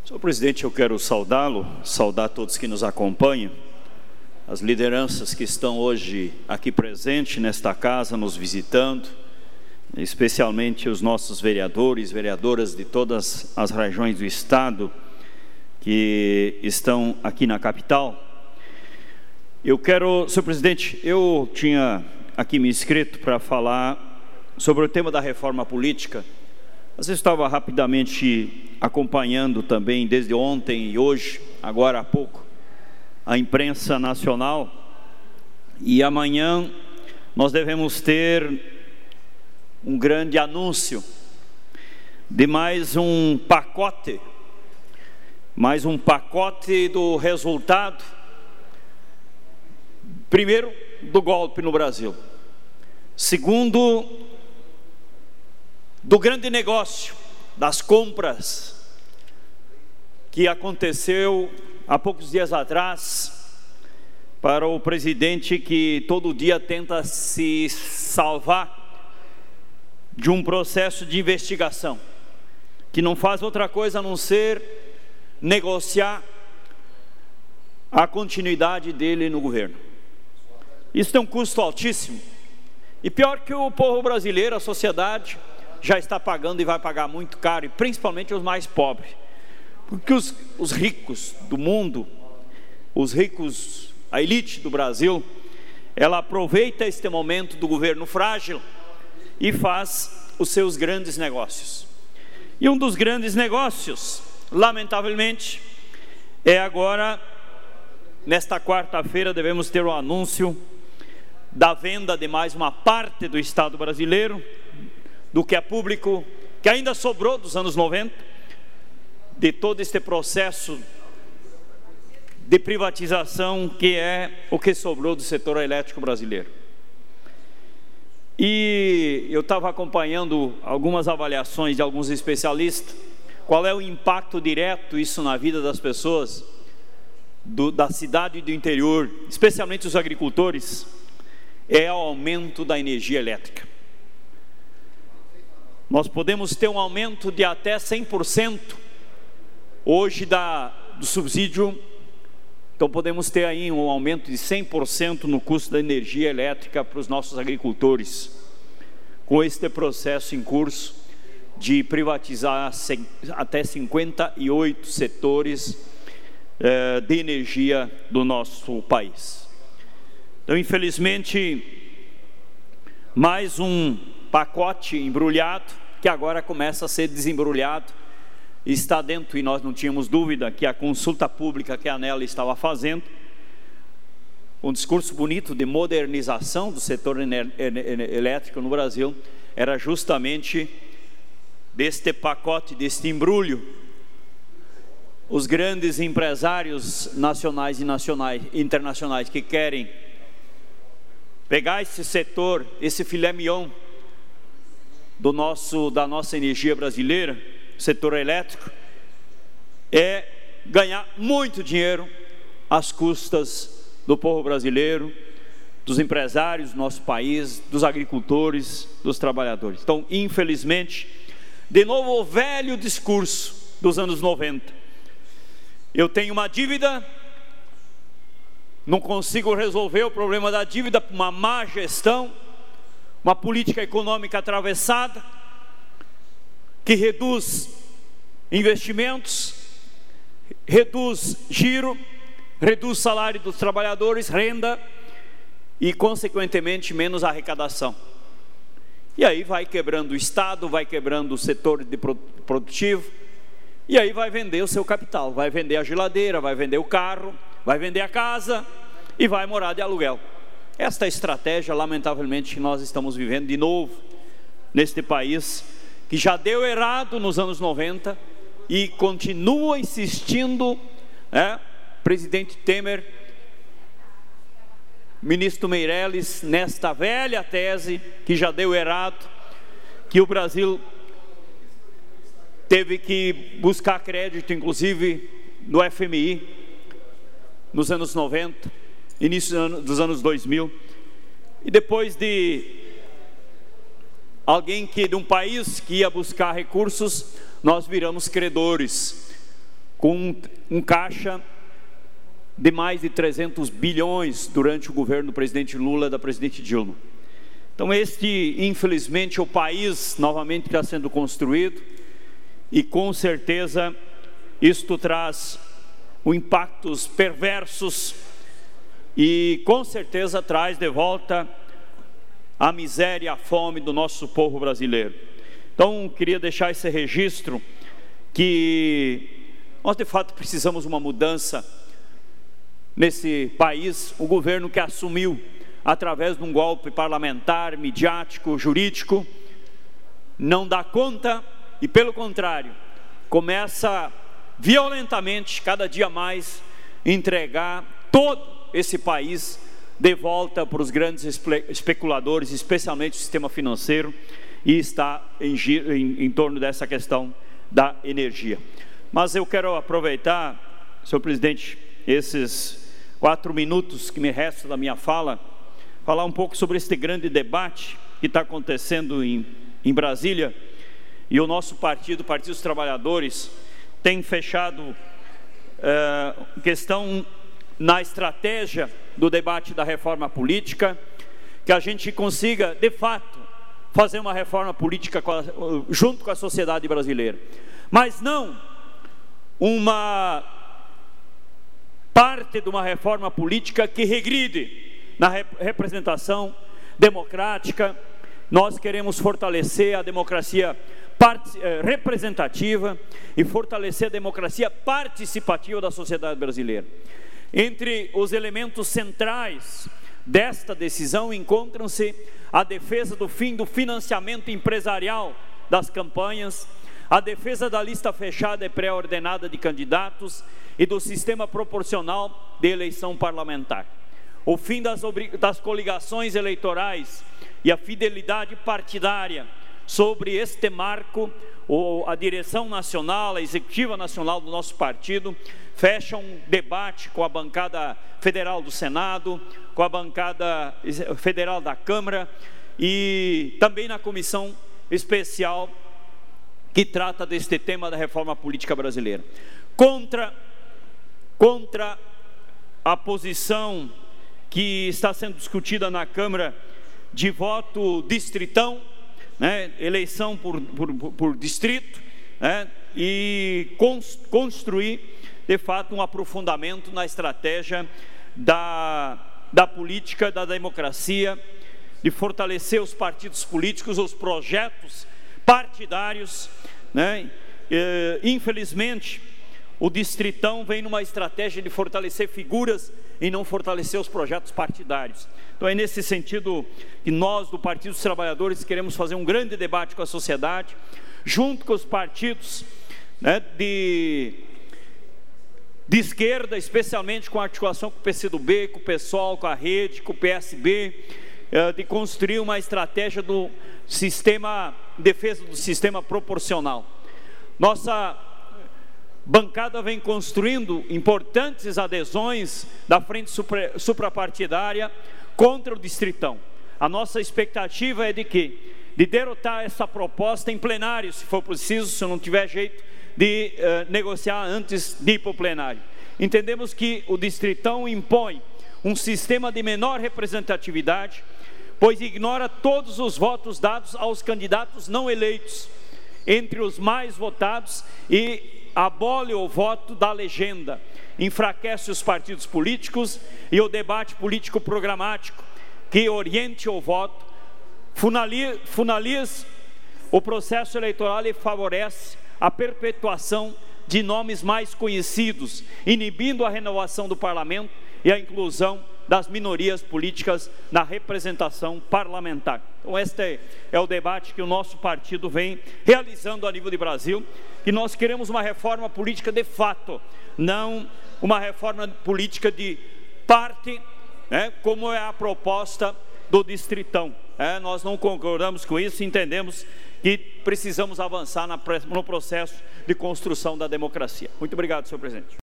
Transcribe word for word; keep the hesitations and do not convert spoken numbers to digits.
Senhor presidente, eu quero saudá-lo, saudar todos que nos acompanham, as lideranças que estão hoje aqui presentes nesta casa, nos visitando, especialmente os nossos vereadores, vereadoras de todas as regiões do estado que estão aqui na capital. Eu quero, senhor presidente, eu tinha aqui me inscrito para falar sobre o tema da reforma política. Mas eu estava rapidamente acompanhando também desde ontem e hoje, agora há pouco, a imprensa nacional, e amanhã nós devemos ter um grande anúncio de mais um pacote, mais um pacote do resultado, primeiro, do golpe no Brasil, segundo, do grande negócio das compras que aconteceu há poucos dias atrás para o presidente que todo dia tenta se salvar de um processo de investigação, que não faz outra coisa a não ser negociar a continuidade dele no governo. Isso tem um custo altíssimo, e pior que o povo brasileiro, a sociedade, já está pagando e vai pagar muito caro, e principalmente os mais pobres, porque os, os ricos do mundo, os ricos, a elite do Brasil, ela aproveita este momento do governo frágil e faz os seus grandes negócios. E um dos grandes negócios, lamentavelmente, é agora, nesta quarta-feira, devemos ter o anúncio da venda de mais uma parte do Estado brasileiro, do que é público, que ainda sobrou dos anos noventa, de todo este processo de privatização que é o que sobrou do setor elétrico brasileiro. E eu estava acompanhando algumas avaliações de alguns especialistas, qual é o impacto direto isso na vida das pessoas do, da cidade e do interior, especialmente os agricultores, é o aumento da energia elétrica. Nós podemos ter um aumento de até cem por cento hoje da, do subsídio, então podemos ter aí um aumento de cem por cento no custo da energia elétrica para os nossos agricultores, com este processo em curso de privatizar até cinquenta e oito setores eh, de energia do nosso país. Então, infelizmente, mais um pacote embrulhado, que agora começa a ser desembrulhado, está dentro, e nós não tínhamos dúvida que a consulta pública que a ANEEL estava fazendo, um discurso bonito de modernização do setor elétrico no Brasil, era justamente deste pacote, deste embrulho, os grandes empresários nacionais e nacionais, internacionais que querem pegar esse setor, esse filé mignon do nosso, da nossa energia brasileira, setor elétrico, é ganhar muito dinheiro às custas do povo brasileiro, dos empresários do nosso país, dos agricultores, dos trabalhadores. Então, infelizmente, de novo o velho discurso dos anos noventa. Eu tenho uma dívida, não consigo resolver o problema da dívida por uma má gestão, uma política econômica atravessada, que reduz investimentos, reduz giro, reduz salário dos trabalhadores, renda e, consequentemente, menos arrecadação. E aí vai quebrando o Estado, vai quebrando o setor de produtivo, e aí vai vender o seu capital, vai vender a geladeira, vai vender o carro, vai vender a casa e vai morar de aluguel. Esta estratégia, lamentavelmente, que nós estamos vivendo de novo neste país, que já deu errado nos anos noventa e continua insistindo, né, presidente Temer, ministro Meirelles, nesta velha tese que já deu errado, que o Brasil teve que buscar crédito, inclusive no F M I, nos anos noventa, início dos anos dois mil, e depois de alguém que de um país que ia buscar recursos, nós viramos credores, com um caixa de mais de trezentos bilhões durante o governo do presidente Lula e da presidente Dilma. Então este, infelizmente, é o país novamente que está sendo construído, e com certeza isto traz um impactos perversos e com certeza traz de volta a miséria e a fome do nosso povo brasileiro. Então queria deixar esse registro que nós de fato precisamos de uma mudança nesse país. O governo que assumiu através de um golpe parlamentar, midiático, jurídico, não dá conta e, pelo contrário, começa violentamente, cada dia mais, entregar todo esse país de volta para os grandes especuladores, especialmente o sistema financeiro, e está em, em, em torno dessa questão da energia. Mas eu quero aproveitar, senhor presidente, esses quatro minutos que me restam da minha fala, falar um pouco sobre este grande debate que está acontecendo em, em Brasília. E o nosso partido, o Partido dos Trabalhadores, tem fechado é, questão na estratégia do debate da reforma política, que a gente consiga, de fato, fazer uma reforma política com a, junto com a sociedade brasileira, mas não uma parte de uma reforma política que regride na rep representação democrática. Nós queremos fortalecer a democracia representativa e fortalecer a democracia participativa da sociedade brasileira. Entre os elementos centrais desta decisão encontram-se a defesa do fim do financiamento empresarial das campanhas, a defesa da lista fechada e pré-ordenada de candidatos e do sistema proporcional de eleição parlamentar, o fim das, das coligações eleitorais e a fidelidade partidária. Sobre este marco, a direção nacional, a executiva nacional do nosso partido, fecha um debate com a bancada federal do Senado, com a bancada federal da Câmara e também na comissão especial que trata deste tema da reforma política brasileira. Contra, contra a posição que está sendo discutida na Câmara de voto distritão, né, eleição por, por, por distrito, né, e construir de fato um aprofundamento na estratégia da, da política, da democracia, de fortalecer os partidos políticos, os projetos partidários, né? E, infelizmente o distritão vem numa estratégia de fortalecer figuras e não fortalecer os projetos partidários. Então é nesse sentido que nós do Partido dos Trabalhadores queremos fazer um grande debate com a sociedade, junto com os partidos, né, de, de esquerda, especialmente com a articulação com o P C do B, com o PSOL, com a Rede, com o P S B, de construir uma estratégia do sistema, defesa do sistema proporcional. Nossa bancada vem construindo importantes adesões da frente supra, suprapartidária contra o distritão. A nossa expectativa é de que, de derrotar essa proposta em plenário, se for preciso, se não tiver jeito de uh, negociar antes de ir para o plenário. Entendemos que o distritão impõe um sistema de menor representatividade, pois ignora todos os votos dados aos candidatos não eleitos, entre os mais votados, e abole o voto da legenda, enfraquece os partidos políticos e o debate político programático, que oriente o voto, finaliza, finaliza o processo eleitoral e favorece a perpetuação de nomes mais conhecidos, inibindo a renovação do parlamento e a inclusão das minorias políticas na representação parlamentar. Então este é o debate que o nosso partido vem realizando a nível de Brasil, e nós queremos uma reforma política de fato, não uma reforma política de parte, né, como é a proposta do distritão. É, nós não concordamos com isso, entendemos que precisamos avançar na, no processo de construção da democracia. Muito obrigado, senhor presidente.